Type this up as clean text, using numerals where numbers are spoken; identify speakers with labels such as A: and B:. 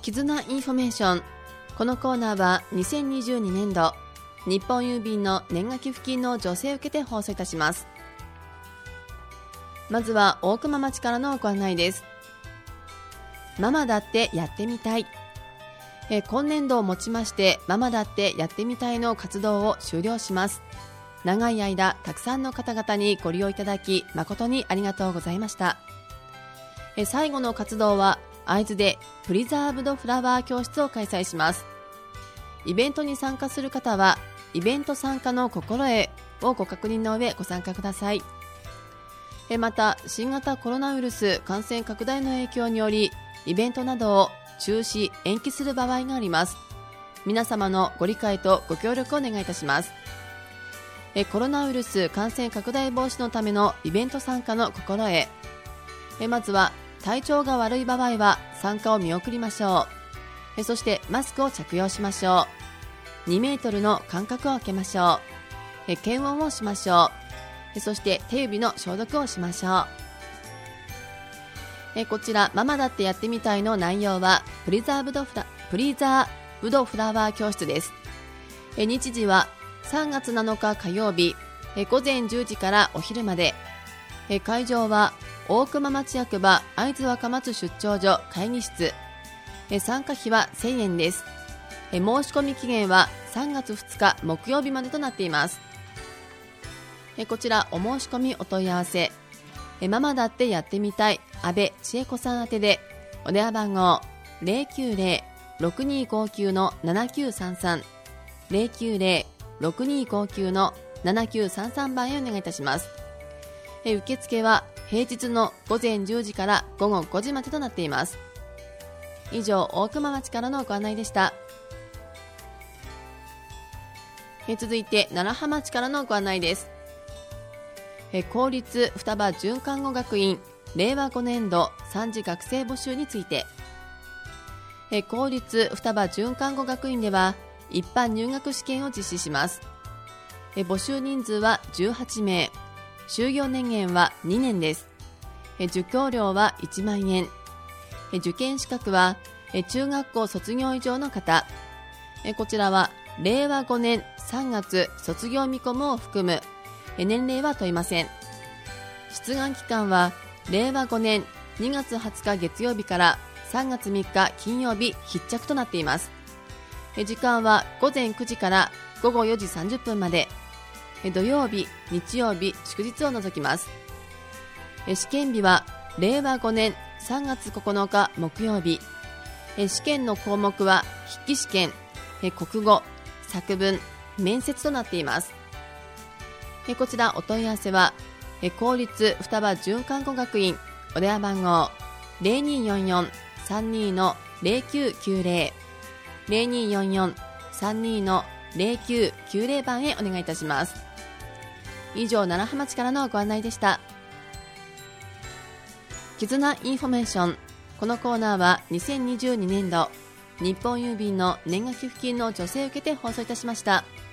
A: 絆インフォメーション。このコーナーは2022年度日本郵便の年賀寄付金の助成を受けて放送いたします。まずは大熊町からのご案内です。ママだってやってみたい。今年度をもちましてママだってやってみたいの活動を終了します。長い間たくさんの方々にご利用いただき誠にありがとうございました。最後の活動は会津でプリザーブドフラワー教室を開催します。イベントに参加する方はイベント参加の心得をご確認の上ご参加ください。また新型コロナウイルス感染拡大の影響によりイベントなどを中止延期する場合があります。皆様のご理解とご協力をお願いいたします。コロナウイルス感染拡大防止のためのイベント参加の心得。まずは体調が悪い場合は参加を見送りましょう。そしてマスクを着用しましょう。2メートルの間隔を空けましょう。検温をしましょう。そして手指の消毒をしましょう。こちらママだってやってみたいの内容はプリザーブドフラワー教室です。日時は3月7日火曜日午前10時からお昼まで。会場は大熊町役場会津若松出張所会議室。参加費は1000円です。申し込み期限は3月2日木曜日までとなっています。こちらお申し込みお問い合わせママだってやってみたい安倍千恵子さん宛てでお電話番号 090-6259-7933 090-6259-7933 番へお願いいたします。受付は平日の午前10時から午後5時までとなっています。以上大熊町からのご案内でした。続いて楢葉町からのご案内です。公立双葉准看護学院令和5年度3次学生募集について。公立双葉准看護学院では一般入学試験を実施します。募集人数は18名、就業年限は2年です。受講料は1万円。受験資格は中学校卒業以上の方。こちらは令和5年3月卒業見込むを含む。年齢は問いません。出願期間は令和5年2月20日月曜日から3月3日金曜日必着となっています。時間は午前9時から午後4時30分まで。土曜日、日曜日、祝日を除きます。試験日は令和5年3月9日木曜日。試験の項目は筆記試験、国語、作文、面接となっています。こちらお問い合わせは公立双葉准看護学院お電話番号 0244-32-0990 0244-32-0990 番へお願いいたします。以上楢葉町からのご案内でした。絆インフォメーション。このコーナーは2022年度日本郵便の年賀寄付金の助成を受けて放送いたしました。